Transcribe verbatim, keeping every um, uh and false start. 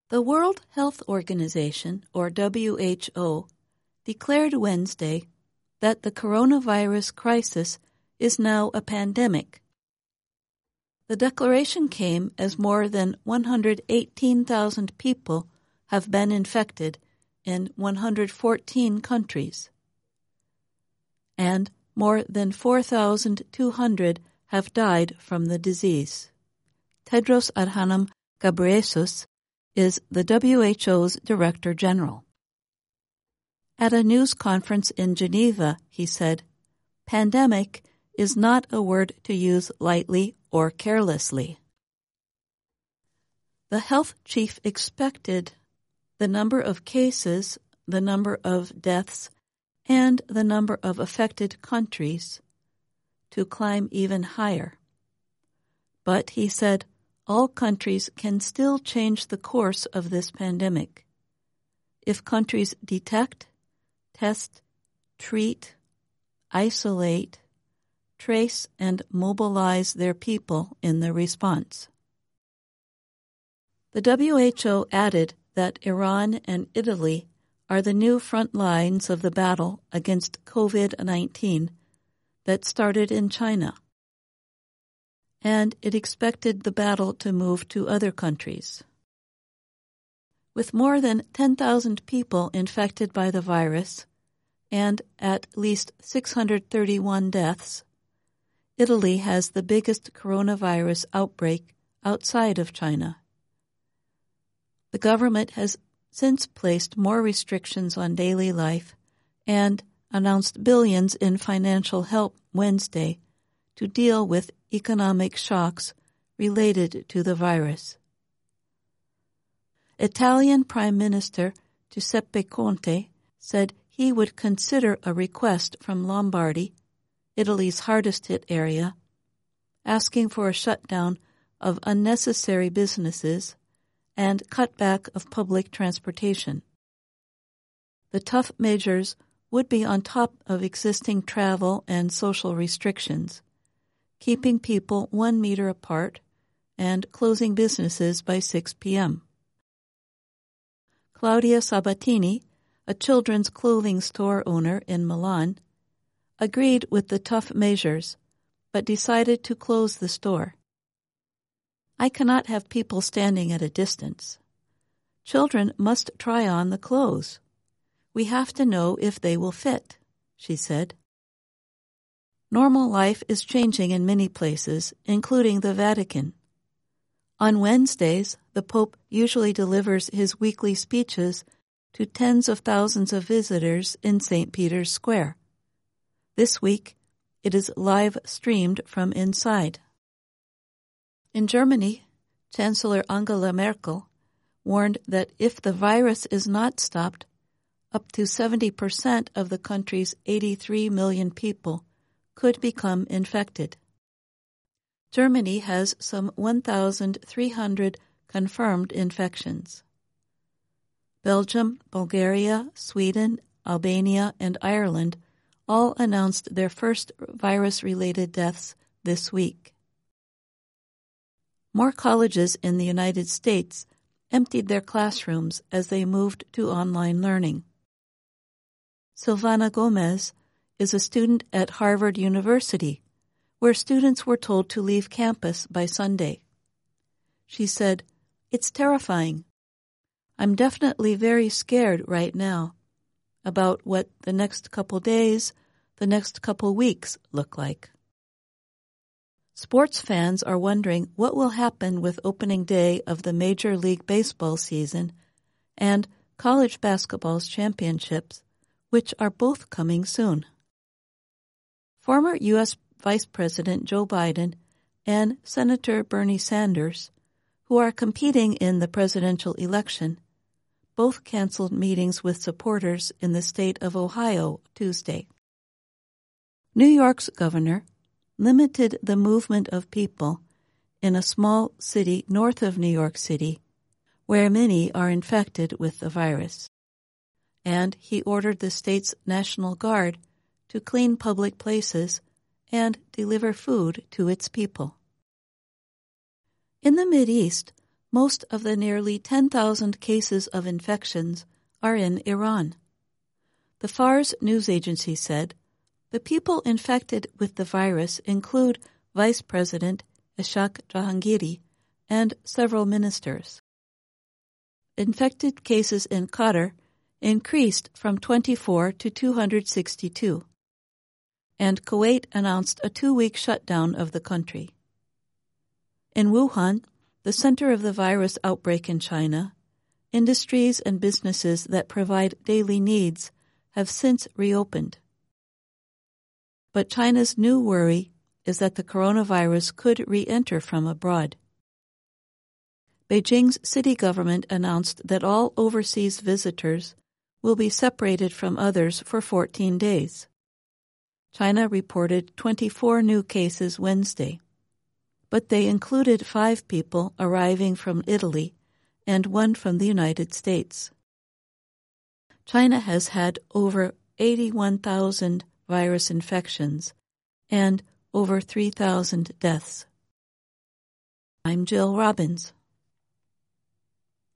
The World Health Organization, or W H O, declared Wednesday that the coronavirus crisis is now a pandemic. The declaration came as more than one hundred eighteen thousand people have been infected in one hundred fourteen countries, and more than four thousand two hundred have died from the disease. Tedros Adhanom Ghebreyesus is the W H O's Director General. At a news conference in Geneva, he said, "Pandemic is not a word to use lightly or carelessly." The health chief expected the number of cases, the number of deaths, and the number of affected countries to climb even higher. But he said all countries can still change the course of this pandemic if countries detect, test, treat, isolate, trace, and mobilize their people in the response. The W H O added that Iran and Italy are the new front lines of the battle against COVID nineteen that started in China, and it expected the battle to move to other countries. With more than ten thousand people infected by the virus and at least six hundred thirty-one deaths, Italy has the biggest coronavirus outbreak outside of China. The government has since placed more restrictions on daily life and announced billions in financial help Wednesday to deal with economic shocks related to the virus. Italian Prime Minister Giuseppe Conte said he would consider a request from Lombardy, Italy's hardest-hit area, asking for a shutdown of unnecessary businesses and cutback of public transportation. The tough measures would be on top of existing travel and social restrictions, keeping people one meter apart and closing businesses by six p.m. Claudia Sabatini, a children's clothing store owner in Milan, agreed with the tough measures, but decided to close the store. "I cannot have people standing at a distance. Children must try on the clothes. We have to know if they will fit," she said. Normal life is changing in many places, including the Vatican. On Wednesdays, the Pope usually delivers his weekly speeches to tens of thousands of visitors in Saint Peter's Square. This week, it is live-streamed from inside. In Germany, Chancellor Angela Merkel warned that if the virus is not stopped, up to seventy percent of the country's eighty-three million people could become infected. Germany has some one thousand three hundred confirmed infections. Belgium, Bulgaria, Sweden, Albania, and Ireland all announced their first virus-related deaths this week. More colleges in the United States emptied their classrooms as they moved to online learning. Silvana Gomez is a student at Harvard University, where students were told to leave campus by Sunday. She said, "It's terrifying. I'm definitely very scared right now about what the next couple days, the next couple weeks look like." Sports fans are wondering what will happen with opening day of the Major League Baseball season and college basketball's championships, which are both coming soon. Former U S Vice President Joe Biden and Senator Bernie Sanders, who are competing in the presidential election, both canceled meetings with supporters in the state of Ohio Tuesday. New York's governor limited the movement of people in a small city north of New York City, where many are infected with the virus, and he ordered the state's National Guard to clean public places and deliver food to its people. In the Mideast, Most of the nearly ten thousand cases of infections are in Iran. The Fars news agency said, the people infected with the virus include Vice President Ishaq Jahangiri and several ministers. Infected cases in Qatar increased from twenty-four to two hundred sixty-two, and Kuwait announced a two-week shutdown of the country. In Wuhan, the center of the virus outbreak in China, industries and businesses that provide daily needs have since reopened. But China's new worry is that the coronavirus could re-enter from abroad. Beijing's city government announced that all overseas visitors will be separated from others for fourteen days. China reported twenty-four new cases Wednesday, but they included five people arriving from Italy and one from the United States. China has had over eighty-one thousand virus infections and over three thousand deaths. I'm Jill Robbins.